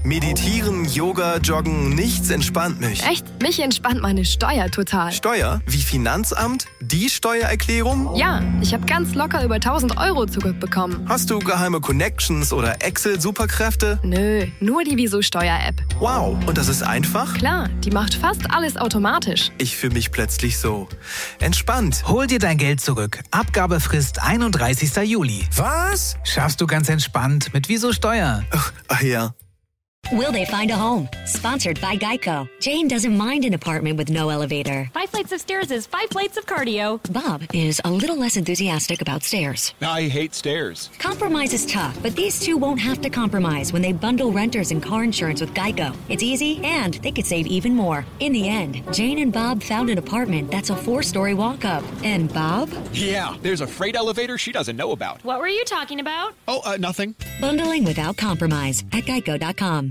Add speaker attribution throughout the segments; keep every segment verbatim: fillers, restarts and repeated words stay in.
Speaker 1: Meditieren, Yoga, Joggen, nichts entspannt mich.
Speaker 2: Echt? Mich entspannt meine Steuer total.
Speaker 1: Steuer? Wie Finanzamt? Die Steuererklärung?
Speaker 2: Ja, ich habe ganz locker über tausend Euro zurückbekommen.
Speaker 1: Hast du geheime Connections oder Excel-Superkräfte?
Speaker 2: Nö, nur die Wieso-Steuer-App.
Speaker 1: Wow, und das ist einfach?
Speaker 2: Klar, die macht fast alles automatisch.
Speaker 1: Ich fühle mich plötzlich so entspannt.
Speaker 3: Hol dir dein Geld zurück. Abgabefrist einunddreißigster Juli.
Speaker 1: Was?
Speaker 3: Schaffst du ganz entspannt mit Wieso Steuer.
Speaker 1: Ach, ach ja.
Speaker 4: Will they find a home? Sponsored by Geico. Jane doesn't mind an apartment with no elevator.
Speaker 5: Five flights of stairs is five plates of cardio.
Speaker 4: Bob is a little less enthusiastic about stairs.
Speaker 6: I hate stairs.
Speaker 4: Compromise is tough, but these two won't have to compromise when they bundle renters and car insurance with Geico. It's easy, and they could save even more. In the end, Jane and Bob found an apartment that's a four-story walk-up. And Bob?
Speaker 6: Yeah, there's a freight elevator she doesn't know about.
Speaker 5: What were you talking about?
Speaker 6: Oh, uh, nothing.
Speaker 4: Bundling without compromise at geico dot com.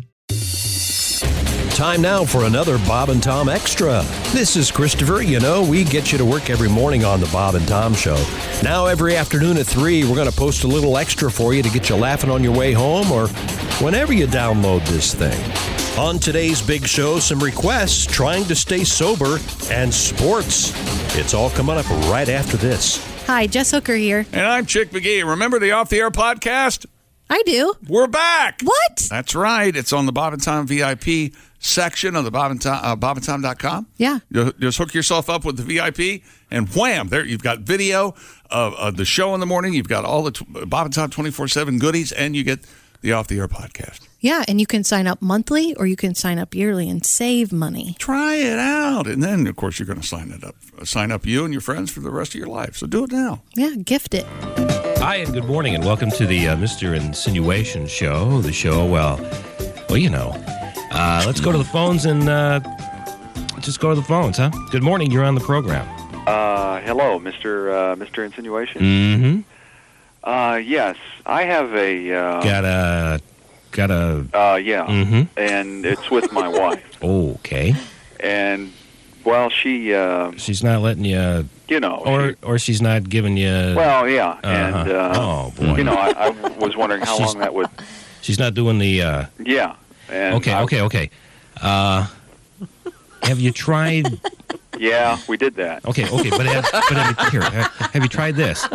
Speaker 7: Time now for another Bob and Tom Extra. This is Christopher. You know, we get you to work every morning on the Bob and Tom Show. Now, every afternoon at three, we're going to post a little extra for you to get you laughing on your way home or whenever you download this thing. On today's big show, some requests, trying to stay sober, and sports. It's all coming up right after this.
Speaker 8: Hi, Jess Hooker here.
Speaker 9: And I'm Chick McGee. Remember the Off the Air podcast?
Speaker 8: I do.
Speaker 9: We're back.
Speaker 8: What?
Speaker 9: That's right. It's on the Bob and Tom V I P section of the Bob and Tom, uh, bob and tom dot com.
Speaker 8: Yeah.
Speaker 9: You just hook yourself up with the V I P, and wham, there you've got video of, of the show in the morning. You've got all the t- Bob and Tom twenty-four seven goodies, and you get the Off the Air podcast.
Speaker 8: Yeah, and you can sign up monthly or you can sign up yearly and save money.
Speaker 9: Try it out, and then of course you're going to sign it up, sign up you and your friends for the rest of your life. So do it now.
Speaker 8: Yeah, gift it.
Speaker 10: Hi, and good morning, and welcome to the uh, Mister Insinuation Show. The show, well, well, you know. Uh, let's go to the phones and uh, just go to the phones, huh? Good morning. You're on the program.
Speaker 11: Uh, hello, Mister Uh, Mister Insinuation.
Speaker 10: Mm-hmm.
Speaker 11: Uh, yes, I have a. Uh,
Speaker 10: got a, got a.
Speaker 11: Uh, yeah.
Speaker 10: Mm-hmm.
Speaker 11: And it's with my wife.
Speaker 10: Okay.
Speaker 11: And well, she. Uh,
Speaker 10: she's not letting you.
Speaker 11: You know.
Speaker 10: Or
Speaker 11: she,
Speaker 10: or she's not giving you.
Speaker 11: Well, yeah,
Speaker 10: uh-huh.
Speaker 11: and. Uh,
Speaker 10: oh boy.
Speaker 11: You know, I, I was wondering how long that would.
Speaker 10: She's not doing the. Uh,
Speaker 11: yeah. And
Speaker 10: okay,
Speaker 11: I,
Speaker 10: okay, okay. Uh, have you tried?
Speaker 11: Yeah, we did that.
Speaker 10: Okay, okay, but have, but have you, here, have, have you tried this?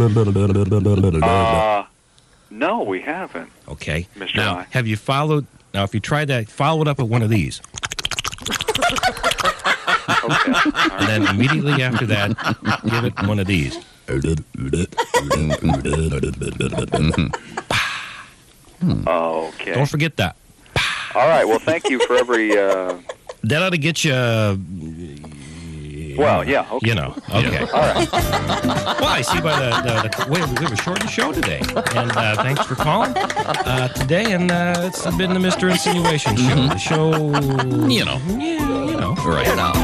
Speaker 11: Uh, no, we haven't.
Speaker 10: Okay.
Speaker 11: Mister
Speaker 10: Now,
Speaker 11: I.
Speaker 10: have you followed? Now, if you tried that, follow it up with one of these.
Speaker 11: Okay. Right.
Speaker 10: And then immediately after that, give it one of these.
Speaker 11: Okay.
Speaker 10: Don't forget that.
Speaker 11: All right. Well, thank you for every. Uh...
Speaker 10: That ought to get you. Uh,
Speaker 11: well, yeah. Okay.
Speaker 10: You know. Okay.
Speaker 11: All right.
Speaker 10: Well, I see by the, the, the way we have a shortened show today, and uh, thanks for calling uh, today. And uh, it's been the Mister Insinuation Show.
Speaker 12: Mm-hmm.
Speaker 10: The show.
Speaker 12: You know.
Speaker 10: Yeah. You know.
Speaker 12: Right now.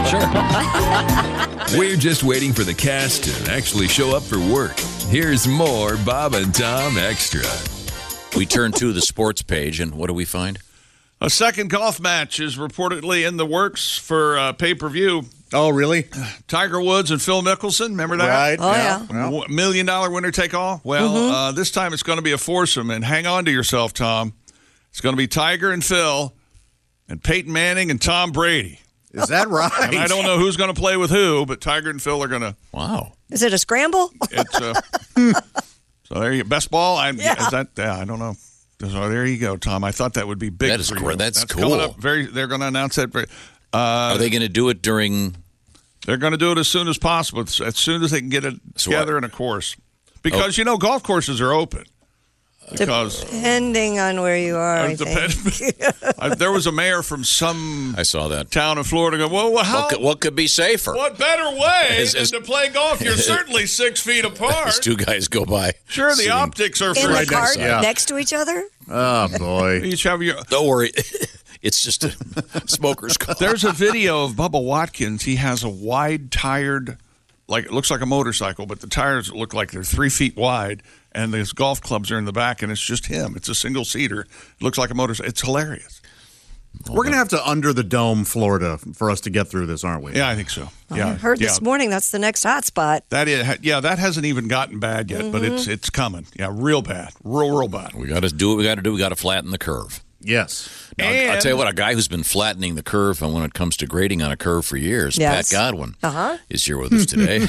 Speaker 12: Sure.
Speaker 13: We're just waiting for the cast to actually show up for work. Here's more Bob and Tom Extra.
Speaker 12: We turn to the sports page, and what do we find?
Speaker 9: A second golf match is reportedly in the works for uh, pay-per-view.
Speaker 14: Oh, really?
Speaker 9: Tiger Woods and Phil Mickelson, remember that?
Speaker 14: Right.
Speaker 8: Oh, yeah.
Speaker 9: yeah. Well, million dollar winner take all? Well, mm-hmm. uh, this time it's going to be a foursome, and hang on to yourself, Tom. It's going to be Tiger and Phil and Peyton Manning and Tom Brady.
Speaker 14: Is that right?
Speaker 9: And I don't know who's going to play with who, but Tiger and Phil are going to.
Speaker 12: Wow.
Speaker 8: Is it a scramble?
Speaker 9: It's uh, So there you go. Best ball? I,
Speaker 8: yeah.
Speaker 9: Is that, yeah, I don't know. So there you go, Tom. I thought that would be big.
Speaker 12: That is
Speaker 9: for
Speaker 12: great.
Speaker 9: you.
Speaker 12: That's,
Speaker 9: That's
Speaker 12: cool.
Speaker 9: Coming up very, they're going to announce that. Very, uh,
Speaker 12: Are they going to do it during?
Speaker 9: They're going to do it as soon as possible, as soon as they can get it
Speaker 12: So
Speaker 9: together
Speaker 12: what?
Speaker 9: in a course. Because,
Speaker 12: Oh.
Speaker 9: you know, golf courses are open. Because
Speaker 8: Depending on where you are, I
Speaker 9: depend-
Speaker 8: think.
Speaker 9: I, there was a mayor from some
Speaker 12: I saw that
Speaker 9: town in Florida go, well, well how?
Speaker 12: What could, what could be safer?
Speaker 9: What better way
Speaker 12: As-
Speaker 9: than
Speaker 12: as-
Speaker 9: to play golf? You're certainly six feet apart.
Speaker 12: As two guys go by.
Speaker 9: Sure, the
Speaker 12: sitting
Speaker 9: optics are
Speaker 8: In
Speaker 9: free.
Speaker 8: the cart
Speaker 14: yeah.
Speaker 8: next to each other?
Speaker 14: Oh, boy.
Speaker 9: Each have your.
Speaker 12: Don't worry. It's just a smoker's car.
Speaker 9: There's a video of Bubba Watkins. He has a wide-tired, like it looks like a motorcycle, but the tires look like they're three feet wide, and his golf clubs are in the back, and it's just him. It's a single-seater. It looks like a motorcycle. It's hilarious.
Speaker 14: We're going to have to under the dome Florida for us to get through this, aren't we?
Speaker 9: Yeah, I think so. Yeah,
Speaker 8: I heard
Speaker 9: yeah.
Speaker 8: this morning that's the next hot spot.
Speaker 9: That is, yeah, that hasn't even gotten bad yet, mm-hmm. but it's it's coming. Yeah, real bad, real real bad.
Speaker 12: We got to do what we got to do. We got to flatten the curve.
Speaker 14: Yes.
Speaker 12: Now,
Speaker 9: And-
Speaker 12: I'll tell you what, a guy who's been flattening the curve when it comes to grading on a curve for years,
Speaker 15: Yes.
Speaker 12: Pat Godwin,
Speaker 15: Uh-huh.
Speaker 12: is here with us today.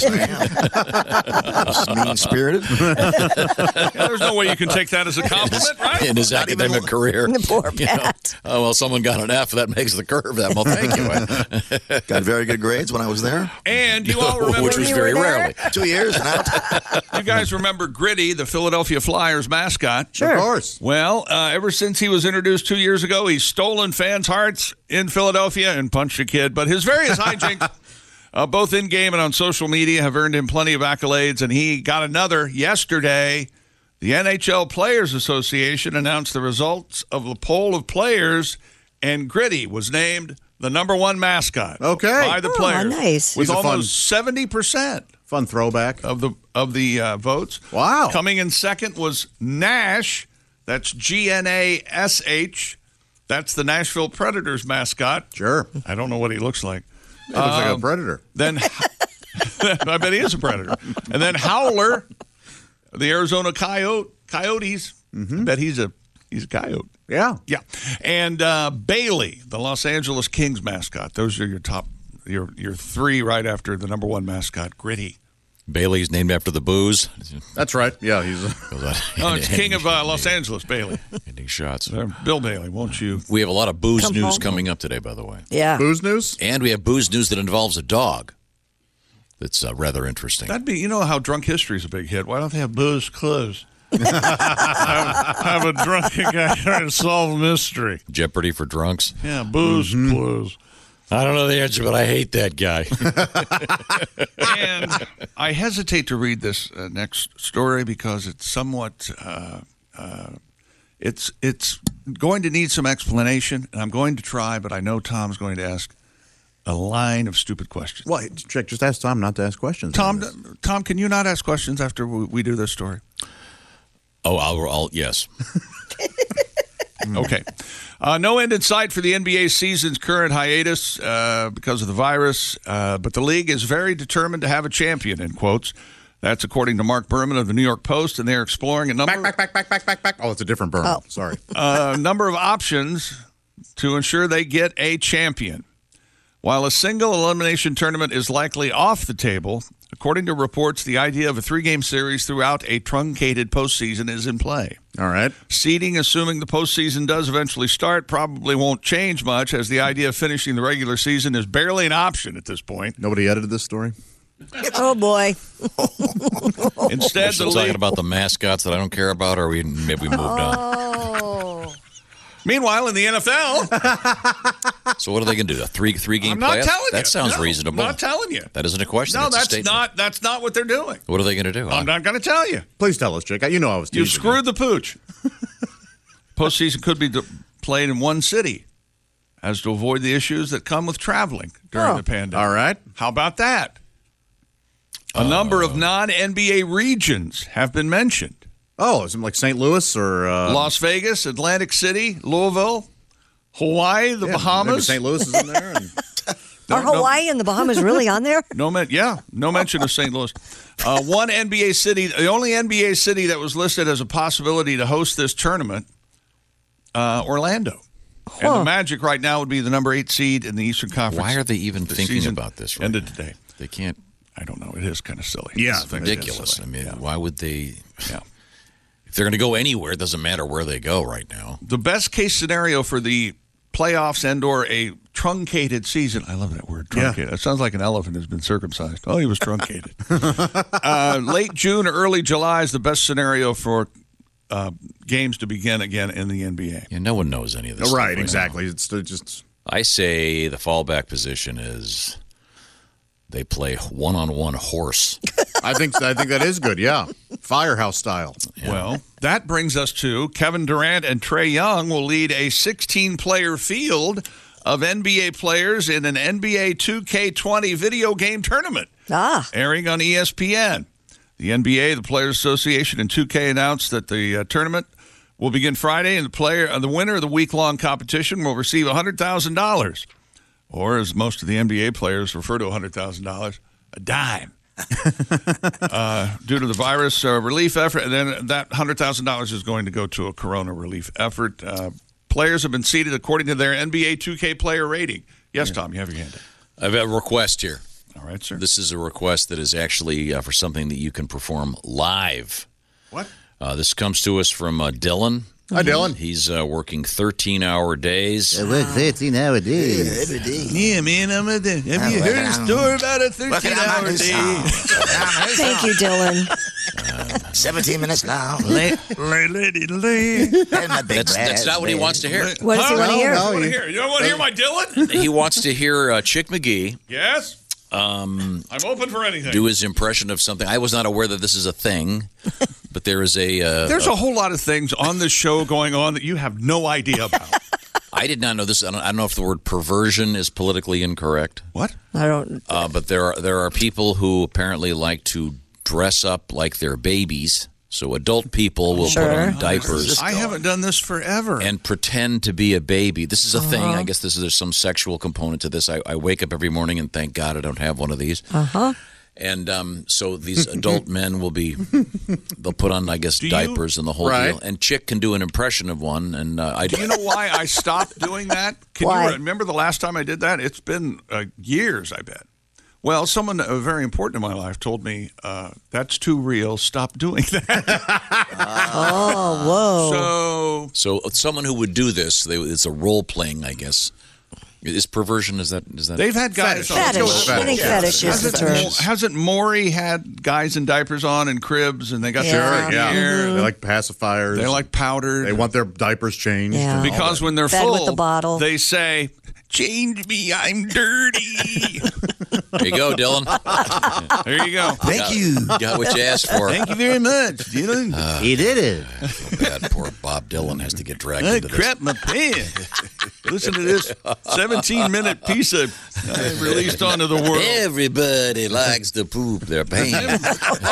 Speaker 16: Mean-spirited.
Speaker 9: Yeah, there's no way you can take that as a compliment, right?
Speaker 12: In his
Speaker 16: Not
Speaker 12: academic
Speaker 16: even-
Speaker 12: career.
Speaker 15: Poor
Speaker 12: You know,
Speaker 15: Pat.
Speaker 12: oh, well, someone got an F. That makes the curve that well. Thank you.
Speaker 16: Got very good grades when I was there.
Speaker 9: And you all remember,
Speaker 12: Which was very rarely.
Speaker 16: Two years and out.
Speaker 9: you guys remember Gritty, the Philadelphia Flyers mascot?
Speaker 15: Sure.
Speaker 14: Of course.
Speaker 9: Well, uh, ever since he was introduced two years ago, he's stolen fans' hearts in Philadelphia and punched a kid. But his various hijinks, uh, both in game and on social media, have earned him plenty of accolades. And he got another yesterday. The N H L Players Association announced the results of the poll of players, and Gritty was named the number one mascot.
Speaker 14: Okay.
Speaker 9: By the
Speaker 15: Oh,
Speaker 9: players.
Speaker 15: nice.
Speaker 9: With
Speaker 14: He's a fun-
Speaker 9: almost seventy percent.
Speaker 14: Fun throwback.
Speaker 9: of the of the uh, votes.
Speaker 14: Wow.
Speaker 9: Coming in second was Nash. That's G N A S H. That's the Nashville Predators mascot.
Speaker 14: Sure.
Speaker 9: I don't know what he looks like.
Speaker 14: He looks like a
Speaker 9: Um,
Speaker 14: predator.
Speaker 9: Then I bet he is a predator. And then Howler, the Arizona Coyote Coyotes. I bet he's a he's a coyote.
Speaker 14: Yeah.
Speaker 9: Yeah. And uh, Bailey, the Los Angeles Kings mascot. Those are your top your your three right after the number one mascot, Gritty.
Speaker 12: Bailey's named after the booze.
Speaker 14: That's right. Yeah, he's
Speaker 9: Oh, it's King of uh, Los Angeles, Bailey.
Speaker 12: Ending shots.
Speaker 9: Uh, Bill Bailey, won't you?
Speaker 12: We have a lot of booze
Speaker 15: Come
Speaker 12: news
Speaker 15: home.
Speaker 12: coming up today, by the way.
Speaker 15: Yeah.
Speaker 14: booze news.
Speaker 12: And we have booze news that involves a dog. That's uh, rather interesting.
Speaker 9: That'd be, you know how drunk history is a big hit. Why don't they have booze clues? have, have a drunken guy trying to solve a mystery.
Speaker 12: Jeopardy for drunks.
Speaker 9: Yeah, booze clues.
Speaker 12: I don't know the answer, but I hate that guy.
Speaker 9: And I hesitate to read this uh, next story because it's somewhat, uh, uh, it's it's going to need some explanation, and I'm going to try, but I know Tom's going to ask a line of stupid questions.
Speaker 14: Well, Chick, just ask Tom not to ask questions.
Speaker 9: Tom, Tom, can you not ask questions after we, we do this story?
Speaker 12: Oh, I'll, I'll yes.
Speaker 9: Okay. Uh, no end in sight for the N B A season's current hiatus uh, because of the virus, uh, but the league is very determined to have a champion, in quotes. That's according to Mark Berman of the New York Post, and they're exploring a number,
Speaker 14: Back, back, back, back, back, back. Oh, it's a different Berman.
Speaker 15: Oh.
Speaker 14: Sorry.
Speaker 9: a number of options to ensure they get a champion. While a single elimination tournament is likely off the table, according to reports, the idea of a three-game series throughout a truncated postseason is in play.
Speaker 14: All right.
Speaker 9: Seeding, assuming the postseason does eventually start, probably won't change much, as the idea of finishing the regular season is barely an option at this point.
Speaker 14: Nobody edited this story?
Speaker 15: Oh, boy.
Speaker 9: Instead,
Speaker 12: We're
Speaker 9: the
Speaker 12: still
Speaker 9: league...
Speaker 12: talking about the mascots that I don't care about, or we maybe we moved on.
Speaker 15: Oh.
Speaker 9: Meanwhile, in the N F L...
Speaker 12: So what are they going to do? A three three game
Speaker 9: I'm not
Speaker 12: playoff?
Speaker 9: telling you.
Speaker 12: That sounds
Speaker 9: No,
Speaker 12: reasonable.
Speaker 9: I'm not telling you.
Speaker 12: That isn't a question.
Speaker 9: No,
Speaker 12: that's, a
Speaker 9: that's
Speaker 12: statement.
Speaker 9: not That's not what they're doing.
Speaker 12: What are they going to do?
Speaker 9: I'm not going to tell you.
Speaker 14: Please tell us, Chick. You know I was teasing
Speaker 9: You screwed the pooch. Postseason could be d- played in one city, as to avoid the issues that come with traveling during
Speaker 15: Oh.
Speaker 9: the pandemic.
Speaker 14: All right.
Speaker 9: How about that? A number of non-N B A regions have been mentioned.
Speaker 14: Oh, is it like Saint Louis or uh,
Speaker 9: Las Vegas, Atlantic City, Louisville, Hawaii, the
Speaker 14: yeah, maybe
Speaker 9: Bahamas.
Speaker 14: Saint Louis is in there. And
Speaker 15: Are
Speaker 9: no-
Speaker 15: Hawaii and the Bahamas really on there?
Speaker 9: No, men- yeah, no mention of Saint Louis. Uh, one N B A city, the only N B A city that was listed as a possibility to host this tournament, uh, Orlando. And
Speaker 15: Huh.
Speaker 9: the Magic right now would be the number eight seed in the Eastern Conference.
Speaker 12: Why are they even
Speaker 9: The
Speaker 12: thinking
Speaker 9: season
Speaker 12: about this right
Speaker 9: ended
Speaker 12: now?
Speaker 9: today.
Speaker 12: They can't.
Speaker 9: I don't know. It is kind of silly.
Speaker 14: Yeah,
Speaker 12: It's ridiculous.
Speaker 9: silly.
Speaker 12: I mean,
Speaker 9: Yeah.
Speaker 12: why would they?
Speaker 9: Yeah.
Speaker 12: If they're going to go anywhere, it doesn't matter where they go right now.
Speaker 9: The best case scenario for the playoffs and or a truncated season. I love that word, truncated. It sounds like an elephant has been circumcised. Oh, he was truncated. uh, late June, early July is the best scenario for uh, games to begin again in the N B A.
Speaker 12: Yeah, no one knows any of this.
Speaker 14: right,
Speaker 12: stuff
Speaker 14: exactly.
Speaker 12: now.
Speaker 14: It's uh, just
Speaker 12: I say the fallback position is they play one-on-one horse.
Speaker 14: I think I think that is good. Yeah, Firehouse style.
Speaker 12: Yeah.
Speaker 9: Well, that brings us to Kevin Durant and Trae Young will lead a sixteen-player field of N B A players in an N B A two K twenty video game tournament.
Speaker 15: Ah.
Speaker 9: Airing on E S P N. The N B A, the Players Association, and two K announced that the uh, tournament will begin Friday, and the player, uh, the winner of the week-long competition will receive one hundred thousand dollars, or as most of the N B A players refer to one hundred thousand dollars, a dime. uh, due to the virus uh, relief effort, and then that one hundred thousand dollars is going to go to a corona relief effort. Uh, Players have been seated according to their N B A two K player rating. Yes, Tom, you have your hand up.
Speaker 12: I have a request here.
Speaker 9: All right, sir.
Speaker 12: This is a request that is actually uh, for something that you can perform live.
Speaker 9: What?
Speaker 12: Uh, this comes to us from uh, Dylan.
Speaker 14: Hi, Dylan.
Speaker 12: He's uh, working thirteen-hour days.
Speaker 17: I work thirteen-hour days.
Speaker 16: Yeah, every day.
Speaker 9: Yeah, man. I'm a, have
Speaker 16: I'm
Speaker 9: you heard a
Speaker 16: working
Speaker 9: story
Speaker 16: on-
Speaker 9: about a
Speaker 16: working on my
Speaker 9: thirteen-hour
Speaker 16: new
Speaker 9: day?
Speaker 16: song.
Speaker 15: Thank you, Dylan.
Speaker 16: seventeen minutes long.
Speaker 9: Lay, lay, lady, lay.
Speaker 16: And my big
Speaker 12: That's, that's not what he wants to hear.
Speaker 15: What does he want to hear?
Speaker 9: You want to hear? You don't want to hear my Dylan?
Speaker 12: He wants to hear uh, Chick McGee
Speaker 9: Yes.
Speaker 12: um,
Speaker 9: I'm open for anything.
Speaker 12: do his impression of something. I was not aware that this is a thing, but there is a. Uh,
Speaker 9: There's a whole lot of things on this show going on that you have no idea about.
Speaker 12: I did not know this. I don't, I don't know if the word perversion is politically incorrect.
Speaker 9: What?
Speaker 15: I don't.
Speaker 12: Uh, but there are there are people who apparently like to dress up like they're babies. So adult people will
Speaker 15: Sure.
Speaker 12: put on diapers
Speaker 9: I haven't done this forever.
Speaker 12: and pretend to be a baby. This is a thing.
Speaker 15: Uh-huh.
Speaker 12: I guess this is there's some sexual component to this. I, I wake up every morning and thank God I don't have one of these.
Speaker 15: Uh huh.
Speaker 12: And um, so these adult men will be, they'll put on, I guess,
Speaker 9: Do you-
Speaker 12: diapers and the whole
Speaker 14: Right.
Speaker 12: deal. And Chick can do an impression of one. And uh, I
Speaker 9: Do you know why I stopped doing that? Can
Speaker 15: Why?
Speaker 9: you remember the last time I did that? It's been uh, years, I bet. Well, someone uh, very important in my life told me, uh, that's too real. Stop doing that.
Speaker 15: Oh, whoa.
Speaker 9: So
Speaker 12: So someone who would do this, they, it's a role playing, I guess. Is perversion? Is that? Is that?
Speaker 9: they've had guys.
Speaker 15: Fetish.
Speaker 9: on-
Speaker 15: I think fetish is the
Speaker 9: Hasn't,
Speaker 15: term.
Speaker 9: Mo- hasn't Maury had guys in diapers on and cribs, and they got
Speaker 15: Yeah.
Speaker 9: their
Speaker 14: Sure, yeah.
Speaker 9: hair.
Speaker 14: They like pacifiers.
Speaker 9: They like powdered.
Speaker 14: They want their diapers changed.
Speaker 15: Yeah.
Speaker 9: Because when they're
Speaker 15: Fed
Speaker 9: full,
Speaker 15: with the bottle.
Speaker 9: they say, "Change me, I'm dirty."
Speaker 12: There you go, Dylan.
Speaker 9: There you go.
Speaker 16: Thank
Speaker 12: Got-
Speaker 16: you.
Speaker 12: Got what you asked for.
Speaker 9: Thank you very much, Dylan.
Speaker 17: He did it.
Speaker 12: I feel bad. Poor Bob Dylan has to get dragged
Speaker 9: I
Speaker 12: into this.
Speaker 9: crap my pants. Listen to this seventeen-minute piece of I released onto the world.
Speaker 12: Everybody likes to poop their pants.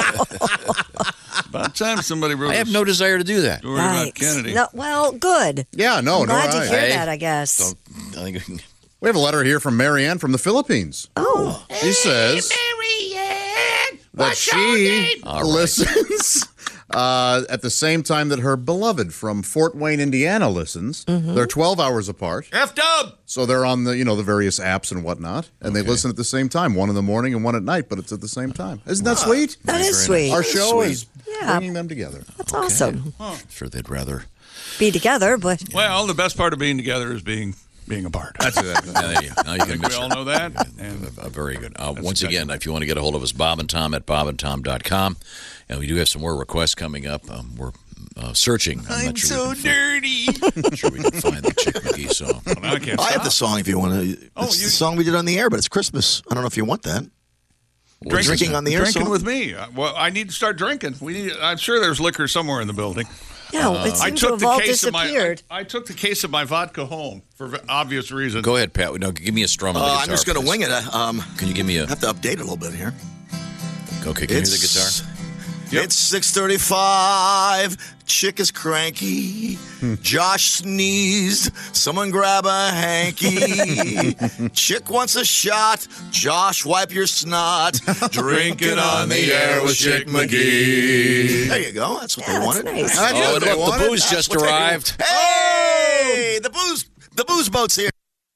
Speaker 9: About time somebody wrote
Speaker 12: I have
Speaker 9: a
Speaker 12: no desire to do that.
Speaker 9: story about
Speaker 15: Right.
Speaker 9: Kennedy.
Speaker 15: No, well, good.
Speaker 14: Yeah, no,
Speaker 15: I'm
Speaker 14: no.
Speaker 15: glad to
Speaker 14: I-
Speaker 15: hear
Speaker 12: Hey.
Speaker 15: that, I guess.
Speaker 12: Don't, I think
Speaker 14: We have a letter here from Marianne from the Philippines.
Speaker 15: Oh.
Speaker 14: She says that she
Speaker 12: All right.
Speaker 14: listens uh, at the same time that her beloved from Fort Wayne, Indiana listens.
Speaker 15: Mm-hmm.
Speaker 14: They're twelve hours apart.
Speaker 9: F-dub!
Speaker 14: So they're on the, you know, the various apps and whatnot, and they listen at the same time, one in the morning and one at night, but it's at the same time. Isn't that sweet?
Speaker 15: That is sweet.
Speaker 14: Our show is
Speaker 15: Yeah.
Speaker 14: bringing them together.
Speaker 15: That's awesome.
Speaker 12: I'm sure they'd rather.
Speaker 15: Be together, but
Speaker 9: Well, the best part of being together is being being apart.
Speaker 14: That's it.
Speaker 12: Now, there you, now you
Speaker 9: I
Speaker 12: can
Speaker 9: think
Speaker 12: mix
Speaker 9: we all
Speaker 12: it.
Speaker 9: know that. And
Speaker 12: Uh, very good. Uh,
Speaker 9: That's
Speaker 12: once
Speaker 9: exactly
Speaker 12: again,
Speaker 9: right.
Speaker 12: if you want to get a hold of us, Bob and Tom at bob and tom dot com. And we do have some more requests coming up. Um, we're uh, searching. I'm,
Speaker 9: I'm
Speaker 12: not sure
Speaker 9: so
Speaker 12: we can
Speaker 9: dirty.
Speaker 12: Find, not sure we can find the Chick McGee song.
Speaker 9: Well, I can't
Speaker 16: I have
Speaker 9: stop.
Speaker 16: the song if you want to.
Speaker 9: Oh,
Speaker 16: It's
Speaker 9: you-
Speaker 16: the song we did on the air, but it's Christmas. I don't know if you want that.
Speaker 12: What's
Speaker 16: Drinking
Speaker 12: this?
Speaker 16: on the air
Speaker 9: Drinking
Speaker 16: song?
Speaker 9: with me. Uh, Well, I need to start drinking. We need. I'm sure there's liquor somewhere in the building.
Speaker 15: no, it
Speaker 9: I
Speaker 15: seems to
Speaker 9: took
Speaker 15: have
Speaker 9: the
Speaker 15: all
Speaker 9: case of my.
Speaker 15: disappeared.
Speaker 9: I, I took the case of my vodka home for v- obvious reasons.
Speaker 12: Go ahead, Pat. No, give me a strum of the
Speaker 16: Uh,
Speaker 12: guitar.
Speaker 16: I'm just going to
Speaker 12: please.
Speaker 16: wing it. Uh, Um,
Speaker 12: Can you give me a?
Speaker 16: I have to update it a little bit here.
Speaker 12: Okay, can you hear the guitar?
Speaker 9: Yep.
Speaker 16: It's six thirty-five. Chick is cranky. Josh sneezed. Someone grab a hanky. Chick wants a shot. Josh, wipe your snot. Drink it on the air with Chick McGee. There you go. That's what
Speaker 15: Yeah,
Speaker 16: they
Speaker 15: that's
Speaker 16: wanted.
Speaker 15: nice.
Speaker 14: That's
Speaker 12: Oh,
Speaker 14: what they
Speaker 12: look, the
Speaker 14: wanted.
Speaker 12: booze
Speaker 16: That's
Speaker 12: just
Speaker 16: what they-
Speaker 12: arrived.
Speaker 16: Hey, the booze, the booze boat's here.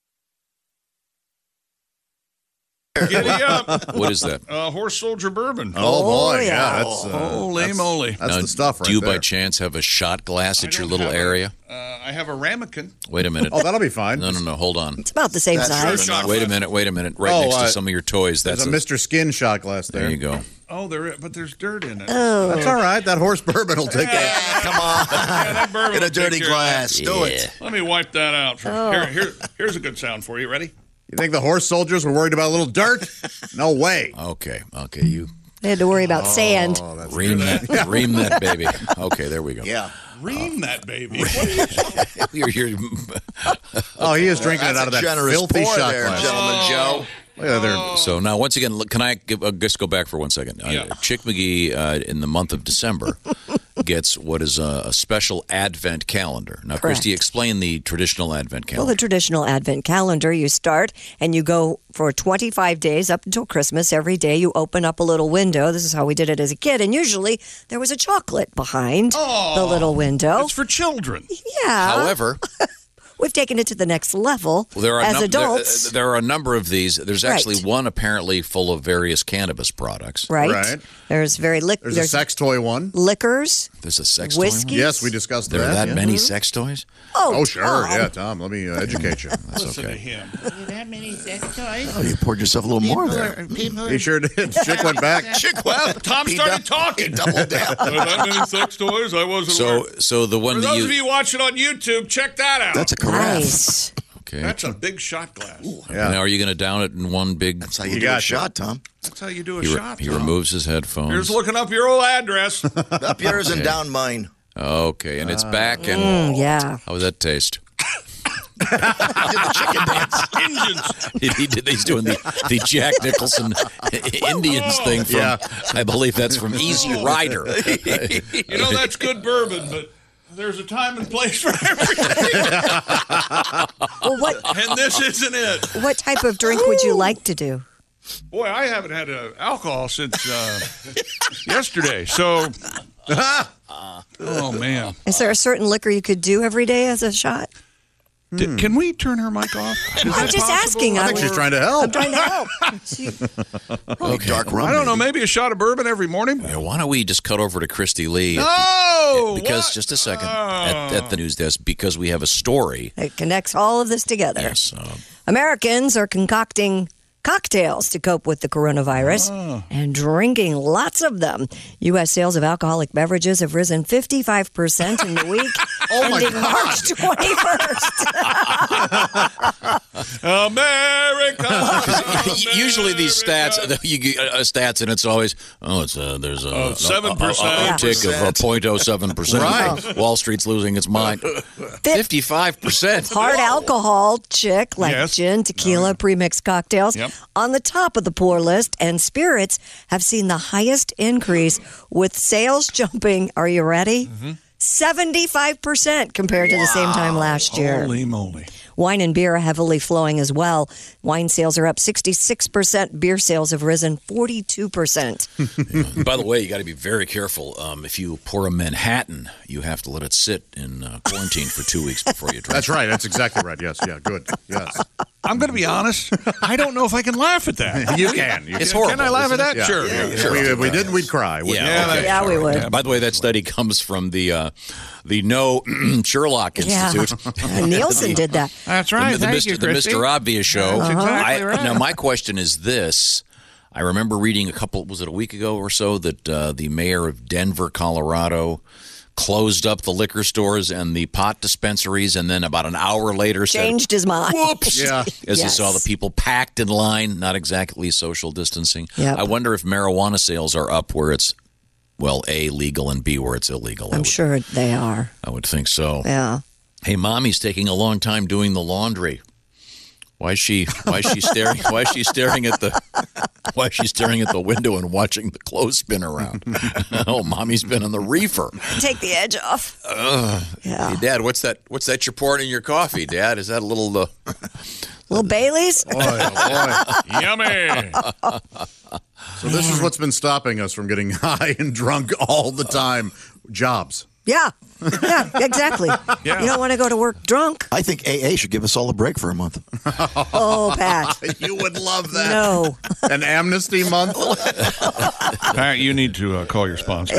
Speaker 9: Giddy up.
Speaker 12: What is that?
Speaker 9: Uh, horse soldier bourbon.
Speaker 14: Oh, boy.
Speaker 15: yeah.
Speaker 14: Yeah, that's, uh,
Speaker 9: Holy
Speaker 14: that's-
Speaker 9: moly.
Speaker 14: That's
Speaker 12: Now,
Speaker 14: the stuff right
Speaker 12: Do you
Speaker 14: there.
Speaker 12: by chance have a shot glass
Speaker 9: I
Speaker 12: at your
Speaker 9: don't
Speaker 12: little
Speaker 9: have a-
Speaker 12: area?
Speaker 9: Uh, I have a ramekin.
Speaker 12: Wait a minute.
Speaker 14: Oh, that'll be fine.
Speaker 12: No, no, no. Hold on.
Speaker 15: It's about the same
Speaker 16: That's
Speaker 15: size.
Speaker 16: right.
Speaker 12: Wait a minute. Wait a minute. Right
Speaker 14: Oh,
Speaker 12: next to
Speaker 14: uh,
Speaker 12: some of your toys.
Speaker 14: There's
Speaker 12: That's
Speaker 14: a Mister Skin shot glass there.
Speaker 12: There you go.
Speaker 9: Oh, there, is, but there's dirt in it.
Speaker 15: Oh.
Speaker 14: That's all right. That horse bourbon will take that.
Speaker 16: Come on.
Speaker 9: Yeah, that bourbon
Speaker 16: In a
Speaker 9: will take
Speaker 16: dirty
Speaker 9: care of that.
Speaker 16: glass. Do it.
Speaker 9: Let me wipe that out. For,
Speaker 15: Oh.
Speaker 9: here, here, here's a good sound for you. Ready?
Speaker 14: You think the horse soldiers were worried about a little dirt? No way.
Speaker 12: Okay. Okay. You
Speaker 15: They had to worry about sand.
Speaker 14: Oh, that's
Speaker 12: ream that. Ream that baby. Okay. There we go.
Speaker 16: Yeah.
Speaker 9: Ream that baby. What are you
Speaker 12: You're, you're,
Speaker 14: Oh, he is drinking
Speaker 16: That's
Speaker 14: it out of
Speaker 16: a
Speaker 14: that
Speaker 16: generous
Speaker 14: filthy
Speaker 16: pour
Speaker 14: shot
Speaker 16: there,
Speaker 14: glass.
Speaker 16: gentleman Joe.
Speaker 14: Look at there.
Speaker 12: So now, once again, look, can I give, uh, just go back for one second?
Speaker 9: Yeah.
Speaker 12: Uh, Chick McGee, uh, in the month of December, gets what is a, a special Advent calendar. Now,
Speaker 15: Correct.
Speaker 12: Christy, explain the traditional Advent
Speaker 15: Well,
Speaker 12: calendar.
Speaker 15: the traditional Advent calendar, you start and you go for twenty-five days up until Christmas. Every day you open up a little window. This is how we did it as a kid. And usually there was a chocolate behind
Speaker 9: Oh,
Speaker 15: the little window.
Speaker 9: It's for children.
Speaker 15: Yeah.
Speaker 12: However,
Speaker 15: we've taken it to the next level
Speaker 12: Well, there are
Speaker 15: as
Speaker 12: num-
Speaker 15: adults.
Speaker 12: There, there are a number of these. There's actually
Speaker 15: Right.
Speaker 12: one apparently full of various cannabis products.
Speaker 15: right?
Speaker 14: Right.
Speaker 15: There's very lic-
Speaker 14: There's, a sex toy one.
Speaker 15: liquors.
Speaker 12: There's a sex
Speaker 15: Whiskeys?
Speaker 12: toy. one?
Speaker 14: Yes, we discussed
Speaker 12: There are
Speaker 14: that.
Speaker 12: that
Speaker 14: yeah.
Speaker 12: many sex toys?
Speaker 15: Oh,
Speaker 14: Oh, sure.
Speaker 15: Tom.
Speaker 14: Yeah, Tom, let me uh, educate you.
Speaker 12: That's
Speaker 9: Listen to
Speaker 12: okay.
Speaker 9: him.
Speaker 17: That many sex toys?
Speaker 16: Oh, you poured yourself a little more there.
Speaker 17: People
Speaker 14: He sure did. Chick went back.
Speaker 16: Chick, well,
Speaker 9: Tom
Speaker 16: he
Speaker 9: started
Speaker 16: dou-
Speaker 9: talking.
Speaker 16: He doubled down.
Speaker 9: Are that many sex toys? I wasn't
Speaker 12: So,
Speaker 9: aware.
Speaker 12: so the one
Speaker 9: For
Speaker 12: that
Speaker 9: those
Speaker 12: you.
Speaker 9: of you watching on YouTube, check that out.
Speaker 16: That's a carafe.
Speaker 15: Nice.
Speaker 12: Okay.
Speaker 9: That's a big shot glass.
Speaker 14: Yeah.
Speaker 12: Now, are you going to down it in one big?
Speaker 16: That's how you,
Speaker 14: You
Speaker 16: do a
Speaker 14: got you.
Speaker 16: shot, Tom.
Speaker 9: That's how you do a
Speaker 12: He, re-
Speaker 9: shot.
Speaker 12: he
Speaker 9: Tom.
Speaker 12: removes his headphones.
Speaker 9: Here's looking up your old address.
Speaker 16: Up yours and
Speaker 12: Okay.
Speaker 16: down mine.
Speaker 12: Okay, and it's back. And
Speaker 15: Mm, yeah.
Speaker 12: how does that taste?
Speaker 16: I did the chicken dance.
Speaker 9: Indians.
Speaker 12: he, he did, he's doing the, the Jack Nicholson Indians thing from,
Speaker 14: Yeah.
Speaker 12: I believe that's from Easy Rider.
Speaker 9: You know, that's good bourbon, but there's a time and place for everything.
Speaker 15: Well, what
Speaker 9: And this isn't it.
Speaker 15: what type of drink would you like to do?
Speaker 9: Boy, I haven't had uh, alcohol since uh, yesterday. So, oh, man.
Speaker 15: Is there a certain liquor you could do every day as a shot?
Speaker 9: D- can we turn her mic off? Is
Speaker 15: I'm
Speaker 9: that
Speaker 15: just
Speaker 9: possible?
Speaker 15: asking.
Speaker 14: I think she's trying to help.
Speaker 15: I'm trying to help. She-
Speaker 12: Okay.
Speaker 16: Dark rum.
Speaker 9: I don't know,
Speaker 16: maybe.
Speaker 9: maybe a shot of bourbon every morning?
Speaker 12: Yeah, why don't we just cut over to Christy Lee? at
Speaker 9: No!
Speaker 12: the- because,
Speaker 9: what?
Speaker 12: just a second, at, at the news desk, because we have a story.
Speaker 15: It connects all of this together.
Speaker 12: Yes. Uh,
Speaker 15: Americans are concocting cocktails to cope with the coronavirus
Speaker 9: Oh.
Speaker 15: and drinking lots of them. U S sales of alcoholic beverages have risen fifty-five percent in the week
Speaker 14: Oh, my
Speaker 15: ending
Speaker 14: God.
Speaker 15: March twenty-first.
Speaker 9: America!
Speaker 12: usually these stats, you get uh, stats, and it's always, oh, it's uh, there's a,
Speaker 9: Oh, seven percent.
Speaker 12: a, a, a uptick of uh, zero point oh seven percent.
Speaker 14: Right.
Speaker 12: Wall Street's losing its mind. fifty-five percent.
Speaker 15: Hard alcohol, chick, like
Speaker 9: Yes.
Speaker 15: gin, tequila, premixed cocktails,
Speaker 9: Yep.
Speaker 15: on the top of the poor list, and spirits have seen the highest increase, with sales jumping, are you ready?
Speaker 9: Mm-hmm.
Speaker 15: seventy-five percent compared to the same time last year.
Speaker 9: Holy moly.
Speaker 15: Wine and beer are heavily flowing as well. Wine sales are up sixty-six percent. Beer sales have risen forty-two percent.
Speaker 12: By the way, you got to be very careful. Um, if you pour a Manhattan, you have to let it sit in uh, quarantine for two weeks before you drink.
Speaker 14: That's right. That's exactly right. Yes. Yeah. Good. Yes.
Speaker 9: I'm going to be honest. I don't know if I can laugh at that.
Speaker 14: You can. You
Speaker 12: It's
Speaker 14: can.
Speaker 12: horrible.
Speaker 9: Can I laugh at
Speaker 12: isn't
Speaker 9: that?
Speaker 14: Yeah.
Speaker 9: Sure.
Speaker 14: Yeah,
Speaker 9: Yeah,
Speaker 14: yeah.
Speaker 9: sure.
Speaker 14: We, if we didn't, we'd cry. wouldn't
Speaker 12: Yeah,
Speaker 14: we?
Speaker 12: okay.
Speaker 15: Yeah, we would.
Speaker 12: By the way, that study comes from the uh, the No Sherlock
Speaker 15: Yeah.
Speaker 12: Institute.
Speaker 15: Nielsen did that.
Speaker 9: That's right.
Speaker 12: The, the,
Speaker 9: Thank
Speaker 12: Mister
Speaker 9: you,
Speaker 12: the
Speaker 9: Christy.
Speaker 12: Mister Obvious show.
Speaker 9: That's exactly
Speaker 12: I-
Speaker 9: right.
Speaker 12: Now, my question is this. I remember reading a couple, was it a week ago or so, that uh, the mayor of Denver, Colorado, closed up the liquor stores and the pot dispensaries, and then about an hour later said,
Speaker 15: Changed his mind.
Speaker 12: whoops,
Speaker 14: Yeah.
Speaker 12: as he
Speaker 15: Yes.
Speaker 12: saw the people packed in line, not exactly social distancing.
Speaker 15: Yep.
Speaker 12: I wonder if marijuana sales are up where it's, well, A, legal, and B, where it's illegal. I
Speaker 15: I'm
Speaker 12: would,
Speaker 15: sure they are.
Speaker 12: I would think so.
Speaker 15: Yeah.
Speaker 12: Hey, mommy's taking a long time doing the laundry. Why is she? Why is she staring? Why is she staring at the? Why is she staring at the window and watching the clothes spin around? Oh, mommy's been on the reefer.
Speaker 15: Take the edge off.
Speaker 12: Ugh.
Speaker 15: Yeah.
Speaker 12: Hey, Dad, what's that? What's that you're pouring in your coffee, Dad? Is that a little? Uh,
Speaker 15: Little Bailey's?
Speaker 14: Boy, oh boy.
Speaker 9: Yummy.
Speaker 14: So this is what's been stopping us from getting high and drunk all the time. Jobs.
Speaker 15: Yeah. Yeah, exactly.
Speaker 9: Yeah.
Speaker 15: You don't want to go to work drunk.
Speaker 16: I think A A should give us all a break for a month.
Speaker 15: Oh, Pat.
Speaker 14: You would love that.
Speaker 15: No.
Speaker 14: An amnesty month.
Speaker 9: Pat, you need to uh, call your sponsor.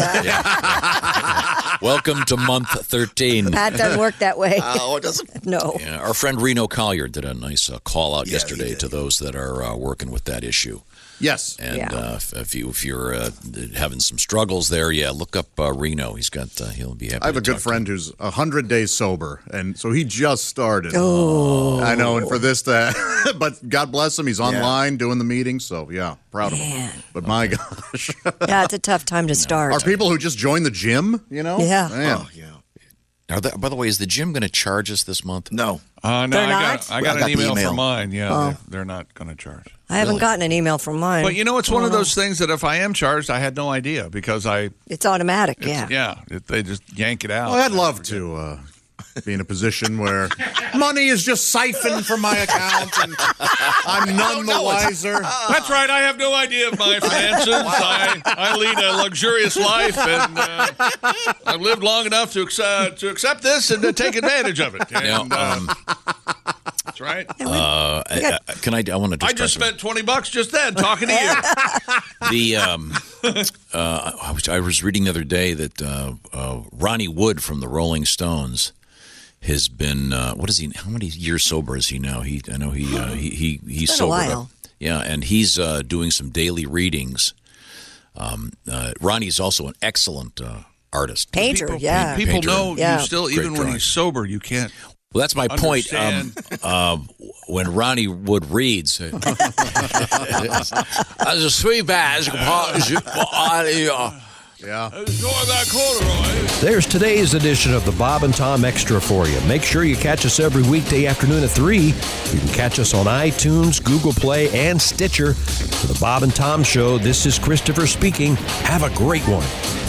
Speaker 12: welcome to month thirteen.
Speaker 15: Pat doesn't work that way.
Speaker 16: Oh, it doesn't.
Speaker 15: No.
Speaker 12: Yeah, our friend Reno Collier did a nice uh, call out
Speaker 16: Yeah,
Speaker 12: yesterday
Speaker 16: he did.
Speaker 12: to those that are uh, working with that issue.
Speaker 14: Yes.
Speaker 12: And
Speaker 15: Yeah.
Speaker 12: uh, if, if you if you're uh, having some struggles there, yeah, look up uh, Reno. He's got uh, he'll be happy.
Speaker 14: I have
Speaker 12: to
Speaker 14: a good
Speaker 12: talk to
Speaker 14: friend who's a hundred days sober, and so he just started.
Speaker 15: Oh.
Speaker 14: I know, and for this, to, but God bless him, he's online doing the meetings. So yeah, proud of him. But my gosh,
Speaker 15: Yeah, it's a tough time to start.
Speaker 14: are people who just joined the gym? You know,
Speaker 15: Yeah.
Speaker 14: Man.
Speaker 16: Oh, yeah.
Speaker 12: Are they, by the way, is the gym going to charge us this month?
Speaker 16: No.
Speaker 9: Uh, no,
Speaker 15: They're
Speaker 9: I
Speaker 15: not?
Speaker 9: got, I
Speaker 16: Well,
Speaker 9: got
Speaker 16: I got
Speaker 9: an
Speaker 16: the
Speaker 9: email,
Speaker 16: email.
Speaker 9: from mine. Yeah,
Speaker 15: Oh.
Speaker 9: they're, they're not going to charge.
Speaker 15: I haven't
Speaker 12: Really?
Speaker 15: gotten an email from mine.
Speaker 9: But you know, it's one
Speaker 15: I
Speaker 9: of
Speaker 15: don't
Speaker 9: those things that if I am charged, I had no idea because I,
Speaker 15: know. It's automatic,
Speaker 9: it's,
Speaker 15: yeah.
Speaker 9: yeah, it, they just yank it out.
Speaker 14: Well, I'd love to uh, be in a position where money is just siphoned from my account and I'm none the wiser.
Speaker 9: That's right. I have no idea of my finances. I, I lead a luxurious life, and uh, I've lived long enough to, uh, to accept this and to take advantage of it. And,
Speaker 12: Now, um,
Speaker 9: uh, that's right.
Speaker 12: Uh, I, I, can I? I want to. Just
Speaker 9: I just spent twenty bucks just then talking to you.
Speaker 12: The um, uh, I, was, I was reading the other day that uh, uh, Ronnie Wood from the Rolling Stones has been uh, what is he? How many years sober is he now? He I know he uh, he he he's
Speaker 15: been a
Speaker 12: sobered
Speaker 15: while.
Speaker 12: up. Yeah, and he's uh, doing some daily readings. Um, uh, Ronnie's also an excellent uh, artist,
Speaker 15: Painter.
Speaker 9: People,
Speaker 15: yeah,
Speaker 9: people
Speaker 12: Painter.
Speaker 9: know
Speaker 15: Yeah.
Speaker 9: you still,
Speaker 12: Great
Speaker 9: even when
Speaker 12: drawing.
Speaker 9: he's sober, you can't.
Speaker 12: Well, that's my point. Um,
Speaker 9: Understand.
Speaker 12: uh, when Ronnie Wood reads, uh, as a sweet bag,
Speaker 14: Yeah.
Speaker 7: There's today's edition of the Bob and Tom Extra for you. Make sure you catch us every weekday afternoon at three. You can catch us on iTunes, Google Play, and Stitcher. For the Bob and Tom Show, this is Christopher speaking. Have a great one.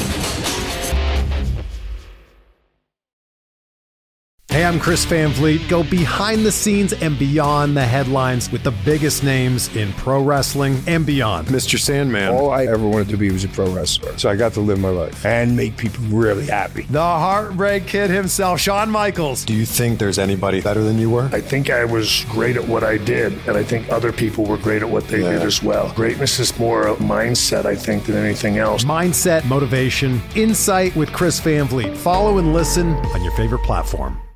Speaker 18: Hey, I'm Chris Van Vliet. Go behind the scenes and beyond the headlines with the biggest names in pro wrestling and beyond.
Speaker 19: Mister Sandman. All I ever wanted to be was a pro wrestler. So I got to live my life and make people really happy.
Speaker 18: The Heartbreak Kid himself, Shawn Michaels.
Speaker 19: Do you think there's anybody better than you were? I think I was great at what I did, and I think other people were great at what they
Speaker 18: Yeah.
Speaker 19: did as well. Greatness is more a mindset, I think, than anything else.
Speaker 18: Mindset, motivation, insight with Chris Van Vliet. Follow and listen on your favorite platform.